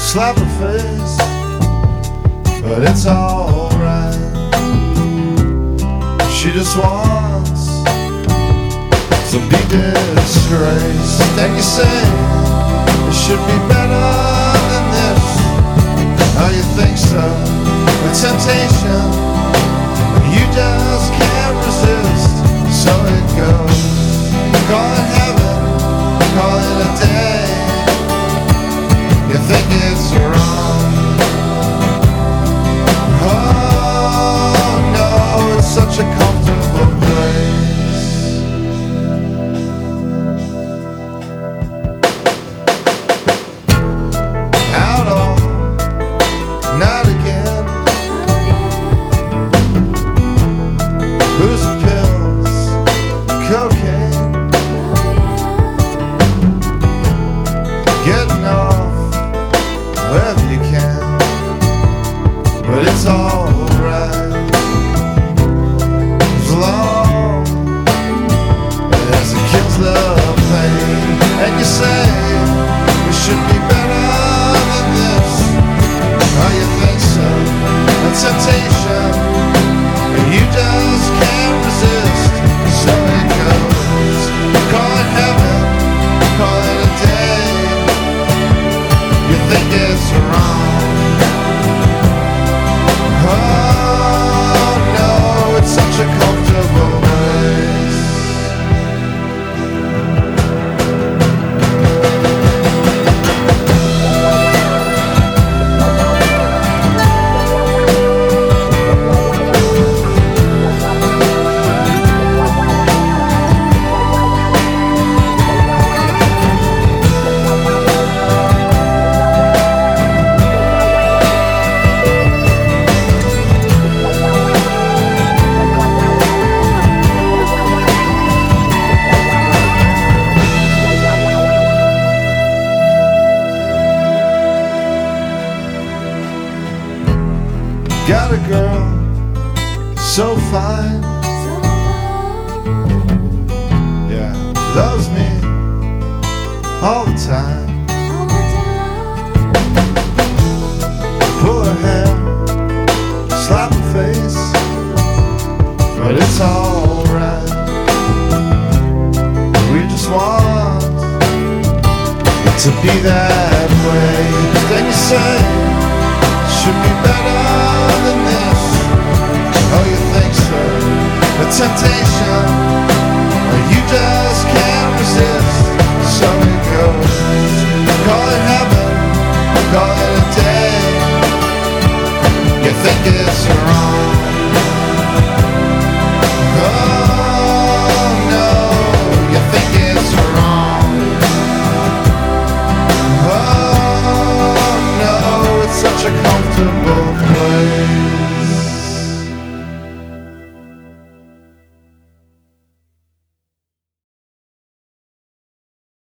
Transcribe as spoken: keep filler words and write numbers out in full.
slap her face, but it's alright. She just wants to be disgraced. And you say it should be better than this. Oh, you think so? The temptation you just can't resist. So it goes. Call it heaven, call it a day. You think it's wrong. Oh no, it's such a comfortable place. Out all night again. Booze and pills, cocaine, getting off wherever you can, but it's alright as long as it kills the pain. And you say we should be better than this. Oh, you think so? A temptation you just can't resist. So it goes. Call it heaven, call it a day. You think it's wrong. Oh no, it's such a comfortable place. Got a girl so fine, yeah, loves me all the time. Pull her hair, slap her face, but it's alright. We just want it to be that way. Then you say should be better than this. Oh, you think so? The temptation